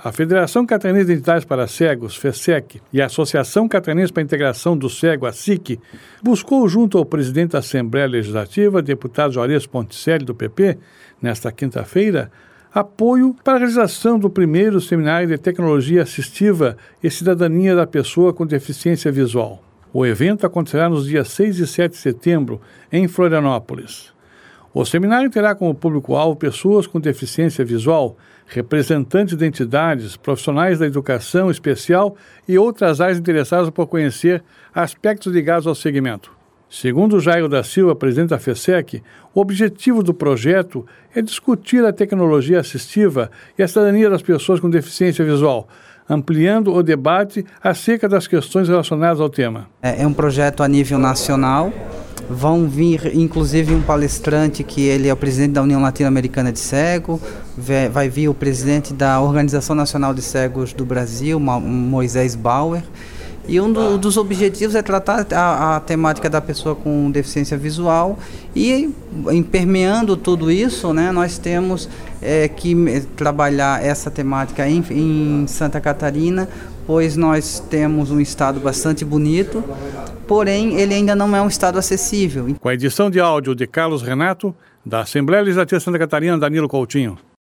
A Federação Catarinense de Entidades para Cegos, FECEC, e a Associação Catarinense para a Integração do Cego, a SIC, buscou junto ao presidente da Assembleia Legislativa, deputado Juarez Ponticelli, do PP, nesta quinta-feira, apoio para a realização do primeiro seminário de Tecnologia Assistiva e Cidadania da Pessoa com Deficiência Visual. O evento acontecerá nos dias 6 e 7 de setembro, em Florianópolis. O seminário terá como público-alvo pessoas com deficiência visual, representantes de entidades, profissionais da educação especial e outras áreas interessadas por conhecer aspectos ligados ao segmento. Segundo Jairo da Silva, presidente da FECEC, o objetivo do projeto é discutir a tecnologia assistiva e a cidadania das pessoas com deficiência visual, ampliando o debate acerca das questões relacionadas ao tema. É um projeto a nível nacional. Vão vir, inclusive, um palestrante que ele é o presidente da União Latino-Americana de Cego, vai vir o presidente da Organização Nacional de Cegos do Brasil, Moisés Bauer, e um dos objetivos é tratar a temática da pessoa com deficiência visual e, permeando tudo isso, né, nós temos que trabalhar essa temática em Santa Catarina, pois nós temos um estado bastante bonito, porém ele ainda não é um estado acessível. Com a edição de áudio de Carlos Renato, da Assembleia Legislativa de Santa Catarina, Danilo Coutinho.